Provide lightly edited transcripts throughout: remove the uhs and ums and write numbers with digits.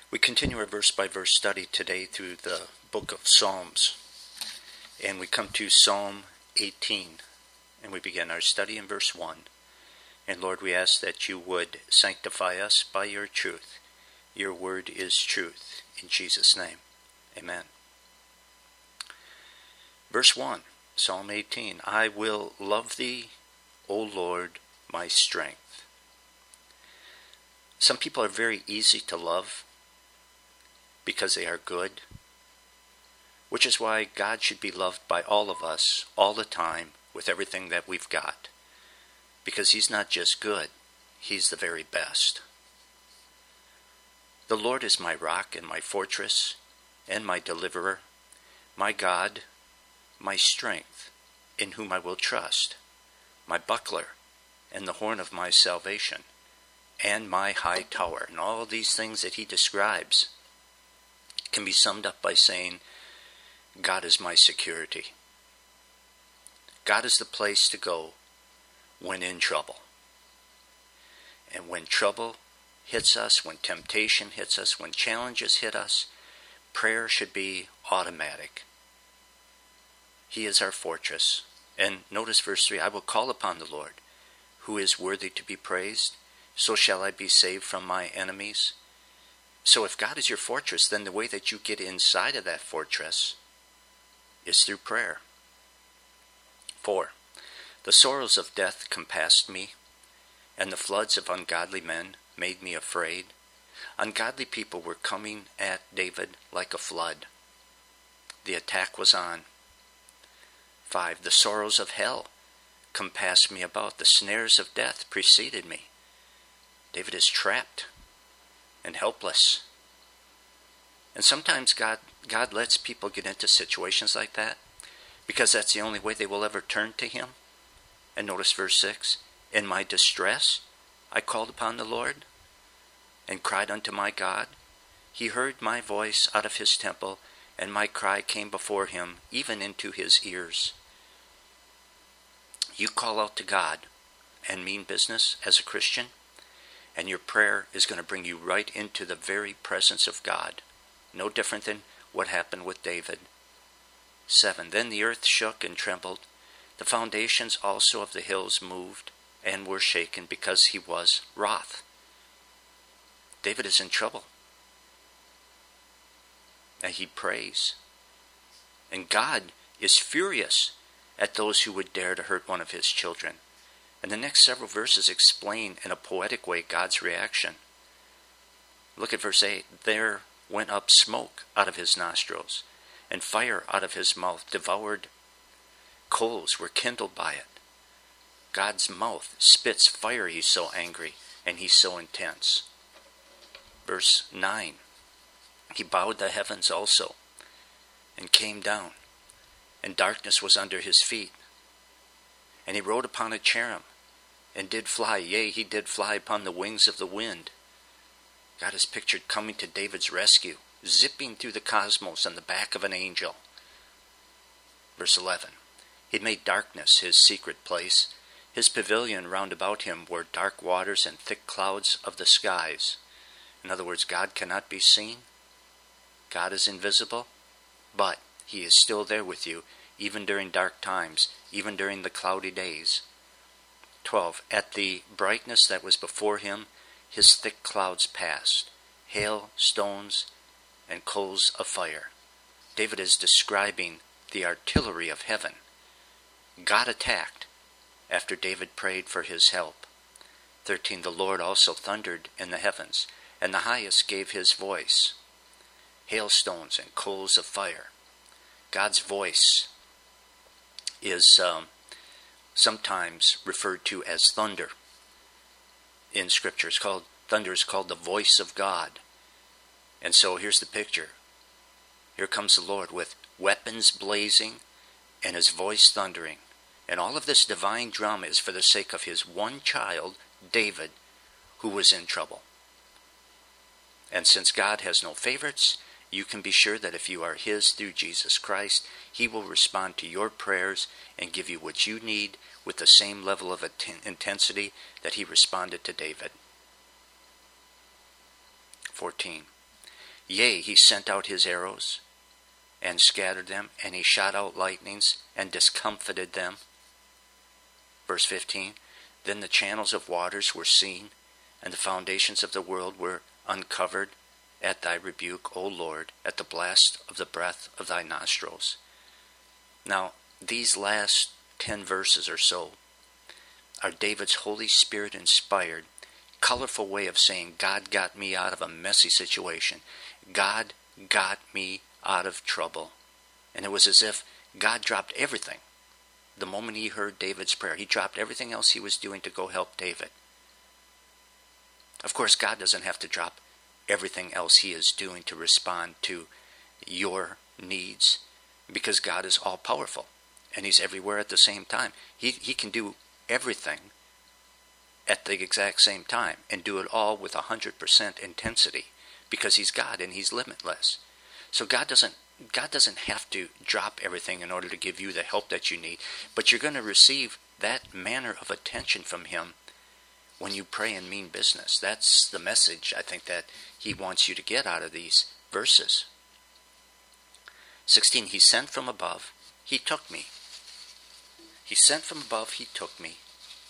We continue our verse-by-verse study today through the book of Psalms. And we come to Psalm 18. And we begin our study in verse 1. And Lord, we ask that you would sanctify us by your truth. Your word is truth. In Jesus' name, amen. Verse 1, Psalm 18. I will love thee, O Lord, my strength. Some people are very easy to love because they are good, which is why God should be loved by all of us all the time with everything that we've got, because he's not just good, he's the very best. The Lord is my rock and my fortress and my deliverer, my God, my strength, in whom I will trust, my buckler and the horn of my salvation, and my high tower. And all these things that he describes can be summed up by saying, God is my security. God is the place to go when in trouble. And when trouble hits us, when temptation hits us, when challenges hit us, prayer should be automatic. He is our fortress. And notice verse 3, I will call upon the Lord, who is worthy to be praised. So shall I be saved from my enemies. So if God is your fortress, then the way that you get inside of that fortress is through prayer. 4. The sorrows of death compassed me, and the floods of ungodly men made me afraid. Ungodly people were coming at David like a flood. The attack was on. 5. The sorrows of hell compassed me about. The snares of death preceded me. David is trapped and helpless. And sometimes God lets people get into situations like that because that's the only way they will ever turn to him. And notice verse 6, in my distress I called upon the Lord and cried unto my God. He heard my voice out of his temple, and my cry came before him, even into his ears. You call out to God and mean business as a Christian, and your prayer is going to bring you right into the very presence of God. No different than what happened with David. 7. Then the earth shook and trembled. The foundations also of the hills moved and were shaken because he was wroth. David is in trouble. And he prays. And God is furious at those who would dare to hurt one of his children. And the next several verses explain in a poetic way God's reaction. Look at verse 8. There went up smoke out of his nostrils, and fire out of his mouth devoured. Coals were kindled by it. God's mouth spits fire. He's so angry, and he's so intense. Verse 9. He bowed the heavens also, and came down, and darkness was under his feet. And he rode upon a cherub, and did fly. Yea, he did fly upon the wings of the wind. God is pictured coming to David's rescue, zipping through the cosmos on the back of an angel. Verse 11. He made darkness his secret place. His pavilion round about him were dark waters and thick clouds of the skies. In other words, God cannot be seen. God is invisible, but he is still there with you, even during dark times, even during the cloudy days. 12. At the brightness that was before him, his thick clouds passed, hail, stones, and coals of fire. David is describing the artillery of heaven. God attacked after David prayed for his help. 13. The Lord also thundered in the heavens, and the highest gave his voice. Hailstones and coals of fire. God's voice is sometimes referred to as thunder in Scripture. Thunder is called the voice of God. And so here's the picture. Here comes the Lord with weapons blazing and his voice thundering. And all of this divine drama is for the sake of his one child, David, who was in trouble. And since God has no favorites, you can be sure that if you are his through Jesus Christ, he will respond to your prayers and give you what you need with the same level of intensity that he responded to David. 14. Yea, he sent out his arrows and scattered them, and he shot out lightnings and discomfited them. Verse 15, then the channels of waters were seen, and the foundations of the world were uncovered at thy rebuke, O Lord, at the blast of the breath of thy nostrils. Now, these last 10 verses or so are David's Holy Spirit inspired, colorful way of saying, God got me out of a messy situation. God got me out of trouble. And it was as if God dropped everything. The moment he heard David's prayer, he dropped everything else he was doing to go help David. Of course, God doesn't have to drop everything else he is doing to respond to your needs, because God is all-powerful, and he's everywhere at the same time. He can do everything at the exact same time and do it all with 100% intensity, because he's God and he's limitless. So God doesn't have to drop everything in order to give you the help that you need, but you're going to receive that manner of attention from him when you pray and mean business. That's the message, I think, that he wants you to get out of these verses. 16, he sent from above, he took me. He sent from above, he took me.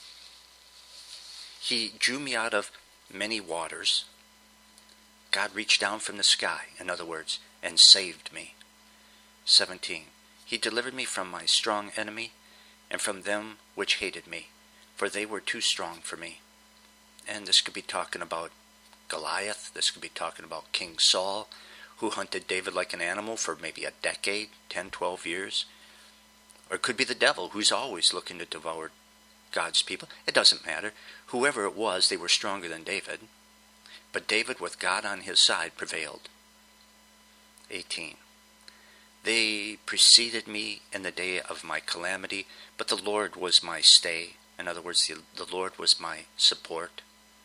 He drew me out of many waters. God reached down from the sky, in other words, and saved me. 17, he delivered me from my strong enemy and from them which hated me, for they were too strong for me. And this could be talking about Goliath. This could be talking about King Saul, who hunted David like an animal for maybe a decade, 10, 12 years. Or it could be the devil, who's always looking to devour God's people. It doesn't matter. Whoever it was, they were stronger than David. But David, with God on his side, prevailed. 18. They preceded me in the day of my calamity, but the Lord was my stay. In other words, the Lord was my support.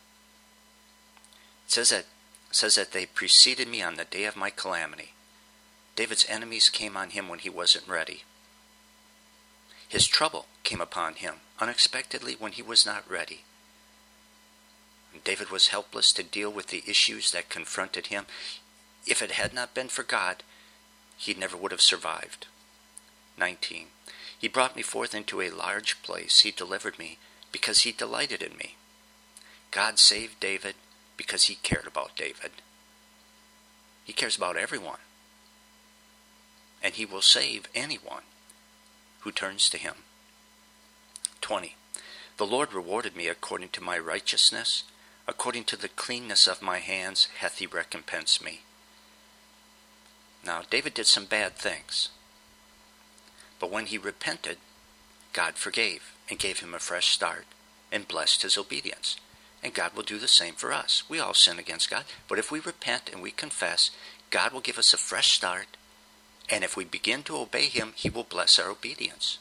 It says that they preceded me on the day of my calamity. David's enemies came on him when he wasn't ready. His trouble came upon him unexpectedly when he was not ready. David was helpless to deal with the issues that confronted him. If it had not been for God, he never would have survived. 19. He brought me forth into a large place. He delivered me because he delighted in me. God saved David because he cared about David. He cares about everyone. And he will save anyone who turns to him. 20. The Lord rewarded me according to my righteousness. According to the cleanness of my hands hath he recompensed me. Now, David did some bad things. But when he repented, God forgave and gave him a fresh start and blessed his obedience. And God will do the same for us. We all sin against God. But if we repent and we confess, God will give us a fresh start. And if we begin to obey him, he will bless our obedience.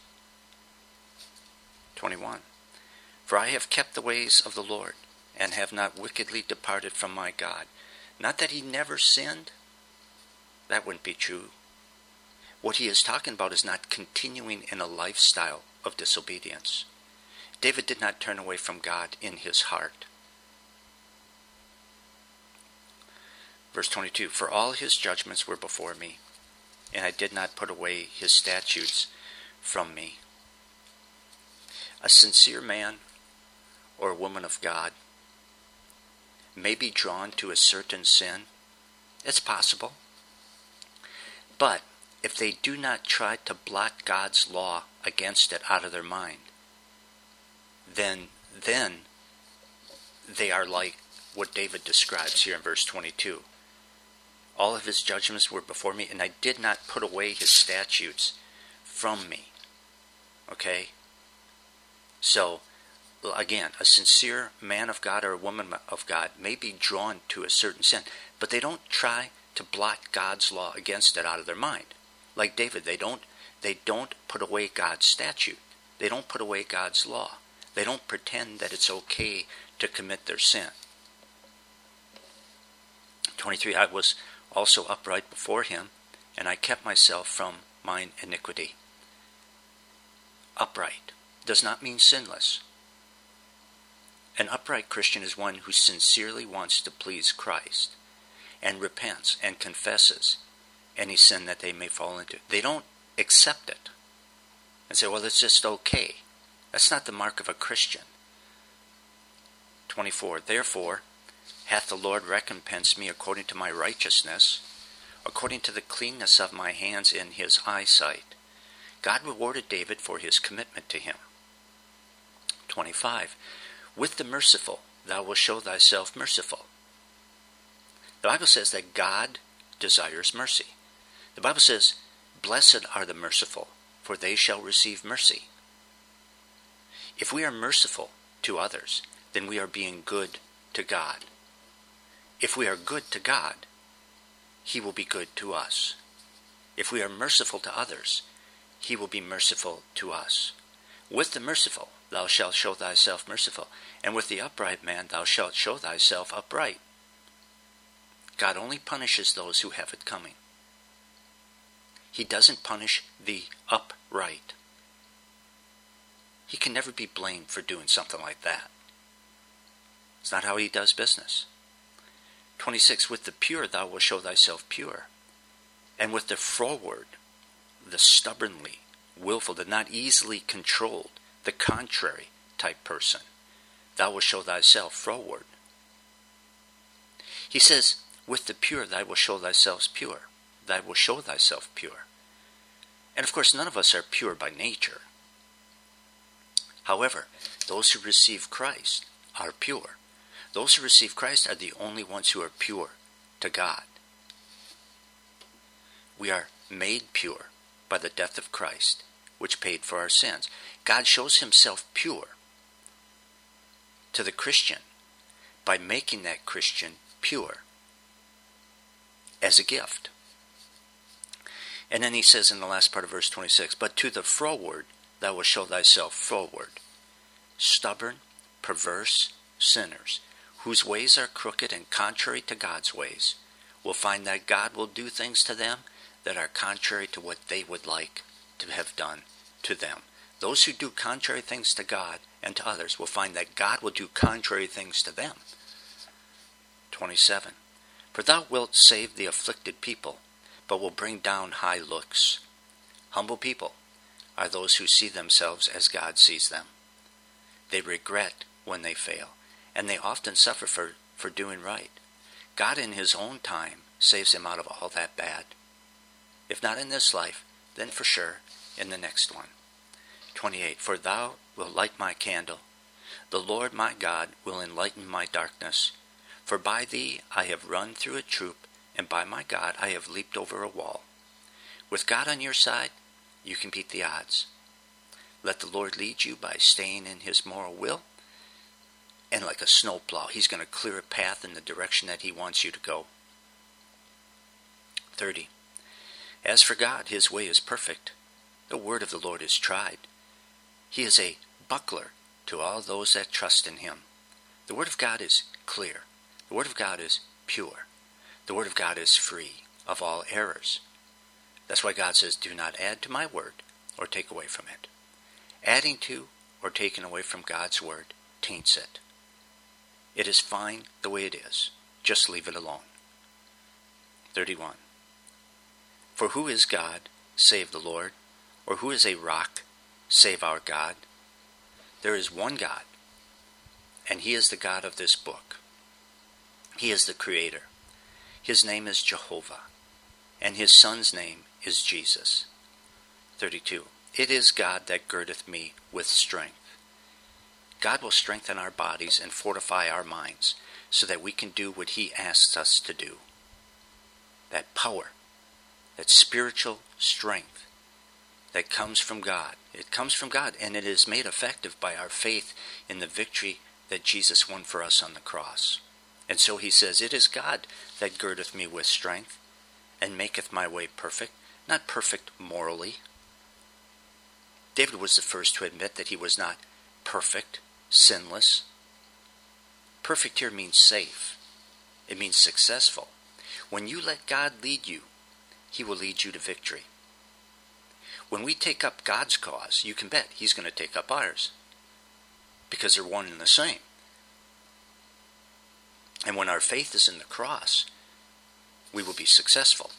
21. For I have kept the ways of the Lord, and have not wickedly departed from my God. Not that he never sinned. That wouldn't be true. What he is talking about is not continuing in a lifestyle of disobedience. David did not turn away from God in his heart. Verse 22, for all his judgments were before me, and I did not put away his statutes from me. A sincere man or woman of God may be drawn to a certain sin. It's possible. But if they do not try to blot God's law against it out of their mind, then they are like what David describes here in verse 22. All of his judgments were before me, and I did not put away his statutes from me. Okay? So, again, a sincere man of God or a woman of God may be drawn to a certain sin, but they don't try to blot God's law against it out of their mind. Like David, they don't put away God's statute. They don't put away God's law. They don't pretend that it's okay to commit their sin. 23, I was also upright before him, and I kept myself from mine iniquity. Upright does not mean sinless. An upright Christian is one who sincerely wants to please Christ. and repents and confesses any sin that they may fall into. They don't accept it and say, well, it's just okay. That's not the mark of a Christian. 24, therefore hath the Lord recompensed me according to my righteousness, according to the cleanness of my hands in his eyesight. God rewarded David for his commitment to him. 25, with the merciful thou wilt show thyself merciful. The Bible says that God desires mercy. The Bible says, blessed are the merciful, for they shall receive mercy. If we are merciful to others, then we are being good to God. If we are good to God, he will be good to us. If we are merciful to others, he will be merciful to us. With the merciful thou shalt show thyself merciful, and with the upright man thou shalt show thyself upright. God only punishes those who have it coming. He doesn't punish the upright. He can never be blamed for doing something like that. It's not how he does business. 26, with the pure thou wilt show thyself pure, and with the froward, the stubbornly, willful, the not easily controlled, the contrary type person, thou wilt show thyself froward. He says, with the pure thou wilt show thyself pure. Thou wilt show thyself pure. And of course, none of us are pure by nature. However, those who receive Christ are pure. Those who receive Christ are the only ones who are pure to God. We are made pure by the death of Christ, which paid for our sins. God shows himself pure to the Christian by making that Christian pure as a gift. And then he says in the last part of verse 26, but to the froward thou wilt show thyself froward, stubborn, perverse sinners, whose ways are crooked and contrary to God's ways, will find that God will do things to them that are contrary to what they would like to have done to them. Those who do contrary things to God and to others will find that God will do contrary things to them. 27. For thou wilt save the afflicted people, but will bring down high looks. Humble people are those who see themselves as God sees them. They regret when they fail, and they often suffer for doing right. God in his own time saves them out of all that bad. If not in this life, then for sure in the next one. 28. For thou wilt light my candle. The Lord my God will enlighten my darkness. For by thee I have run through a troop, and by my God I have leaped over a wall. With God on your side, you can beat the odds. Let the Lord lead you by staying in his moral will. And like a snowplow, he's going to clear a path in the direction that he wants you to go. 30. As for God, his way is perfect. The word of the Lord is tried. He is a buckler to all those that trust in him. The word of God is clear. The word of God is pure. The word of God is free of all errors. That's why God says, do not add to my word or take away from it. Adding to or taking away from God's word taints it. It is fine the way it is. Just leave it alone. 31. For who is God, save the Lord? Or who is a rock, save our God? There is one God, and he is the God of this book. He is the Creator. His name is Jehovah, and his Son's name is Jesus. 32. It is God that girdeth me with strength. God will strengthen our bodies and fortify our minds so that we can do what he asks us to do. That power, that spiritual strength that comes from God. It comes from God, and it is made effective by our faith in the victory that Jesus won for us on the cross. And so he says, it is God that girdeth me with strength and maketh my way perfect. Not perfect morally. David was the first to admit that he was not perfect, sinless. Perfect here means safe. It means successful. When you let God lead you, he will lead you to victory. When we take up God's cause, you can bet he's going to take up ours, because they're one and the same. And when our faith is in the cross, we will be successful.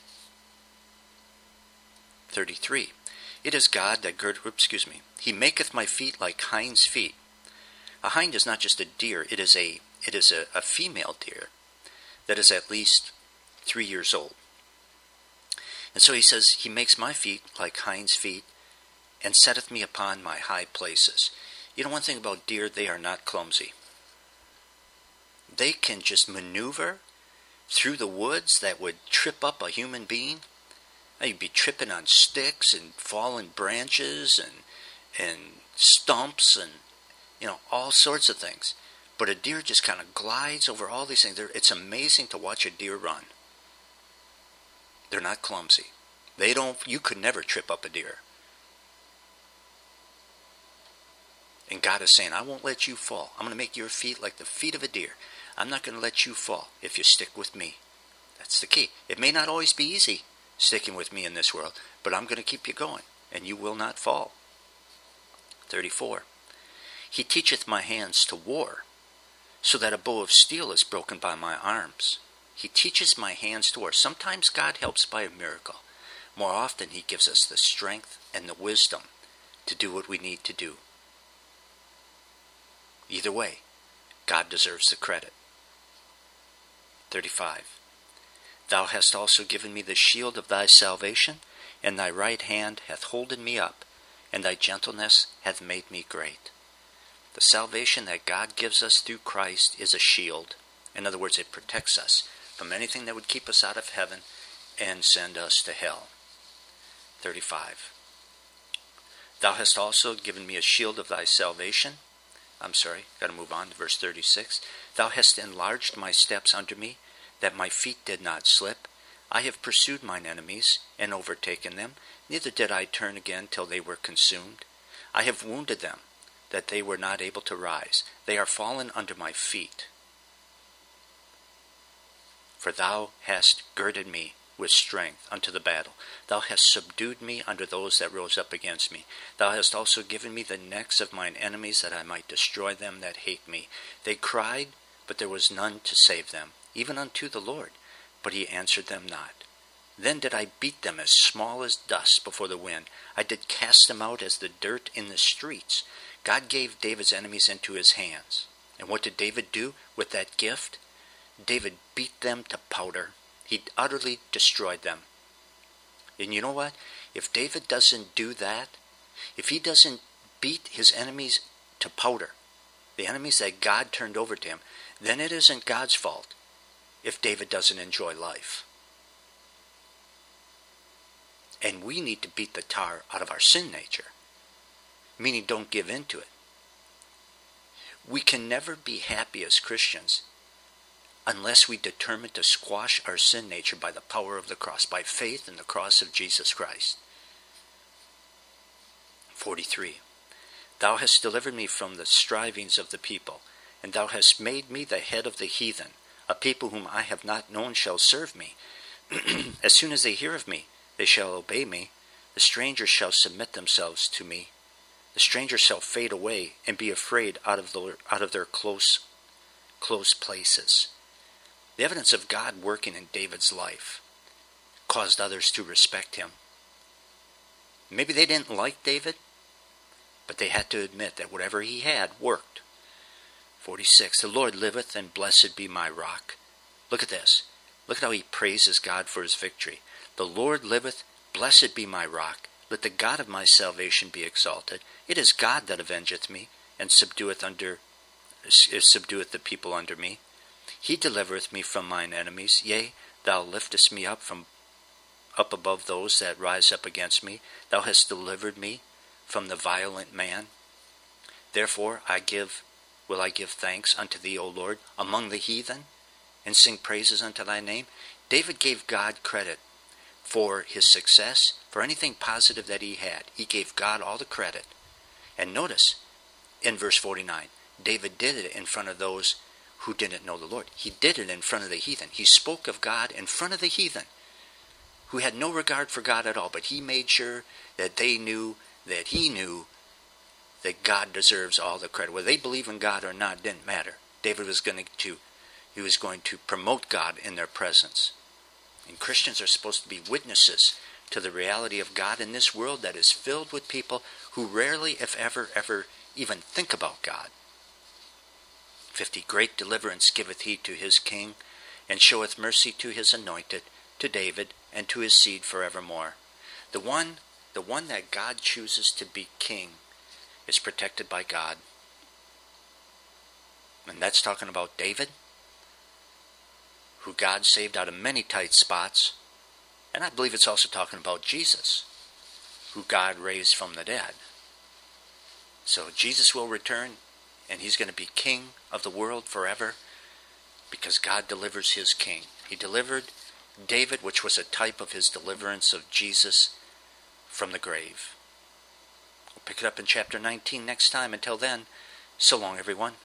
33. It is God that He maketh my feet like hinds' feet. A hind is not just a deer, it is a female deer that is at least 3 years old. And so he says, He makes my feet like hinds' feet, and setteth me upon my high places. You know one thing about deer, they are not clumsy. They can just maneuver through the woods that would trip up a human being. You'd be tripping on sticks and fallen branches and stumps and all sorts of things. But a deer just kind of glides over all these things. It's amazing to watch a deer run. They're not clumsy. You could never trip up a deer. And God is saying, I won't let you fall. I'm going to make your feet like the feet of a deer. I'm not going to let you fall if you stick with me. That's the key. It may not always be easy sticking with me in this world, but I'm going to keep you going, and you will not fall. 34. He teacheth my hands to war, so that a bow of steel is broken by my arms. He teaches my hands to war. Sometimes God helps by a miracle. More often He gives us the strength and the wisdom to do what we need to do. Either way, God deserves the credit. 35. Thou hast also given me the shield of thy salvation, and thy right hand hath holden me up, and thy gentleness hath made me great. The salvation that God gives us through Christ is a shield. In other words, it protects us from anything that would keep us out of heaven and send us to hell. 35. Thou hast also given me a shield of thy salvation. Got to move on to verse 36. Thou hast enlarged my steps under me, that my feet did not slip. I have pursued mine enemies, and overtaken them. Neither did I turn again till they were consumed. I have wounded them, that they were not able to rise. They are fallen under my feet. For thou hast girded me with strength unto the battle. Thou hast subdued me under those that rose up against me. Thou hast also given me the necks of mine enemies, that I might destroy them that hate me. They cried, but there was none to save them, even unto the Lord, but He answered them not. Then did I beat them as small as dust before the wind. I did cast them out as the dirt in the streets. God gave David's enemies into his hands. And what did David do with that gift? David beat them to powder. He utterly destroyed them. And you know what? If David doesn't do that, if he doesn't beat his enemies to powder, the enemies that God turned over to him, then it isn't God's fault if David doesn't enjoy life. And we need to beat the tar out of our sin nature, meaning don't give in to it. We can never be happy as Christians unless we determine to squash our sin nature by the power of the cross, by faith in the cross of Jesus Christ. 43. Thou hast delivered me from the strivings of the people, and thou hast made me the head of the heathen. A people whom I have not known shall serve me. As soon as they hear of me, they shall obey me. The strangers shall submit themselves to me. The strangers shall fade away and be afraid out of their close places. The evidence of God working in David's life caused others to respect him. Maybe they didn't like David, but they had to admit that whatever he had worked. 46. The Lord liveth, and blessed be my rock. Look at this. Look at how he praises God for his victory. The Lord liveth, blessed be my rock. Let the God of my salvation be exalted. It is God that avengeth me, and subdueth the people under me. He delivereth me from mine enemies. Yea, thou liftest me up above those that rise up against me. Thou hast delivered me from the violent man. Therefore will I give thanks unto thee, O Lord, among the heathen, and sing praises unto thy name. David gave God credit for his success, for anything positive that he had. He gave God all the credit. And notice, in verse 49, David did it in front of those who didn't know the Lord. He did it in front of the heathen. He spoke of God in front of the heathen, who had no regard for God at all, but he made sure that they knew that he knew that God deserves all the credit. Whether they believe in God or not didn't matter. David was going to promote God in their presence. And Christians are supposed to be witnesses to the reality of God in this world that is filled with people who rarely, if ever, even think about God. 50, great deliverance giveth he to his king, and showeth mercy to his anointed, to David, and to his seed forevermore. The one that God chooses to be king is protected by God. And that's talking about David, who God saved out of many tight spots. And I believe it's also talking about Jesus, who God raised from the dead. So Jesus will return, and he's going to be king of the world forever because God delivers his king. He delivered David, which was a type of his deliverance of Jesus from the grave. We'll pick it up in chapter 19 next time. Until then, so long, everyone.